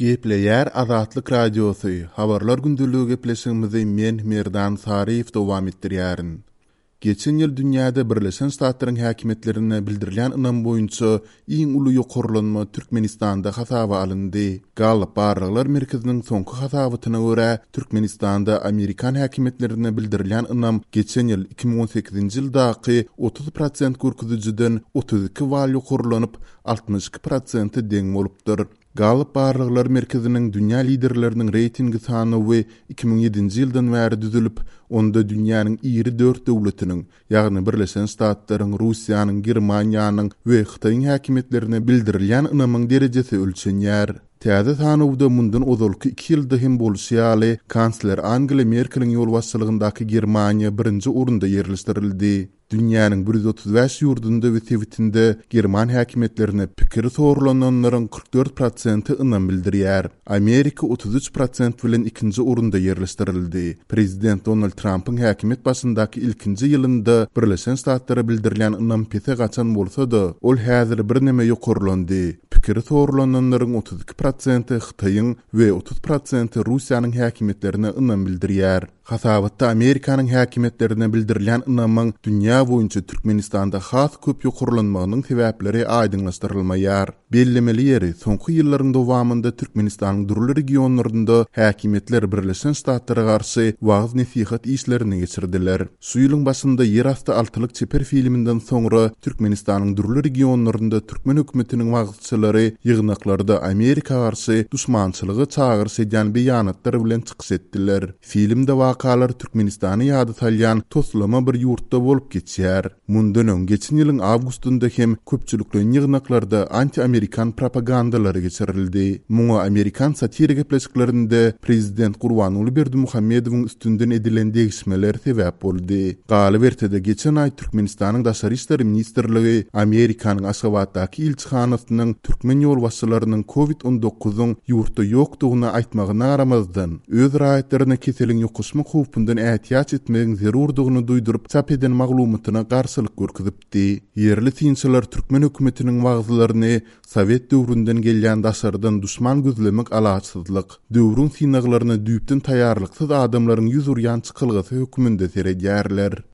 Gepleyer Azatlyk Radiosu, habarlar gündülügi gepleşigimizi men Merdan Sarif dowam etdirýärin. Geçen ýyl dünýäde Birleşen Ştatlaryň häkimetlerine bildirilen ynam boýunça iň uly ýokurlanma Türkmenistanda hasaba alındy. Gallup Barlyklar Merkeziniň soňky hasabatyna görä, Türkmenistanda Amerikan häkimetlerine bildirilen ynam geçen ýyl 2018-nji ýyldaky 30% görkezijiden 32 bal ýokurlanyp 62% deň bolupdyr. Gallup Barlyklar Merkeziniň dünýä liderleriniň reytingi sany we 2007-nji ýyldan bäri düzülip, onda dünýäniň 24 döwletiniň, ýagny Birleşen Ştatlaryň, Russiýanyň, Germaniýanyň we Hytaýyň häkimetlerine bildirilen ynamyň derejesi ölçenýär. Täze sanawda mundan ozalky 2 ýylda hem bolşýaly kansler Angela Merkeliň ýol başçylygyndaky Germaniýa birinji orunda ýerleşdirildi. Dünýäniň 135 ýurdunda we Swedinde German häkimetlerine pikir sorulananlaryň 44% ynam bildirýär. Amerika 33% bilen ikinji orunda ýerleşdirildi. Prezident Donald Trump'yň häkimet başyndaky ilkinji ýylynda Birleşen Ştatlara bildirilen ynam pese gaçan bolsa-da, ol häzir bir näme ýokurlandy. Pikir sorulananlaryň 32% Hytaýyň we 30% Russiýanyň häkimetlerine ynam bildirýär. Hasabatda Amerikanyň häkimetlerine bildirilen ynamyň dünýä boýunça Türkmenistanda has köp ýokurlanmagynyň sebäpleri aýdyňlaşdyrylmaýar. Bellemeli ýeri soňky ýyllaryň dowamında Türkmenistanyň durly regionlarynda häkimetler Birleşen Ştatlara garşy wagt nesihat işlerini geçirdiler. Şu ýylyň başynda Ýerasty altylyk çeper filminden soňra Türkmenistanyň durly regionlarynda türkmen hökümetiniň wagtçylary ýygnaklarda Amerika garşy düşmançylygy çağırys edýän beýanatlar bilen çykyş etdiler. Filmde wakalar Türkmenistany ýady salýan toslama bir ýurtda bolup geçýär. Mundan öň geçen ýylyň awgustunda hem köpçülikli ýygnaklarda anti-Amerikan propagandalary geçirildi. Muňa Amerikan satirik gepleşiklerinde Prezident Gurbanuly Berdimuhammedowyň üstünden edilen degişmeler sebäp boldy. Galyp ertede geçen aý Türkmenistanyň Daşary işler ministrligi Amerikanyň Aşgabatdaky ilçihanasynyň türkmen ýol başçylarynyň COVID-19-yň ýurtda ýokdugyna aýtmagyna garamazdan öz raýatlaryna keseliň ýokuşma howpundan ähtiýat etmegiň zerurdygyny duýduryp çap eden maglumatyna garşylyk görkezipdi. Yerli tinçiler türkmen hökümetiniň wagtlaryny Sowet döwründen gelýän daşardan düşman gözlemek alaçsyzlyk, döwrüň synaglaryna düýpden taýýarlyksyz adamlaryň ýüz urýan çykylgasy höküminde seredýärler.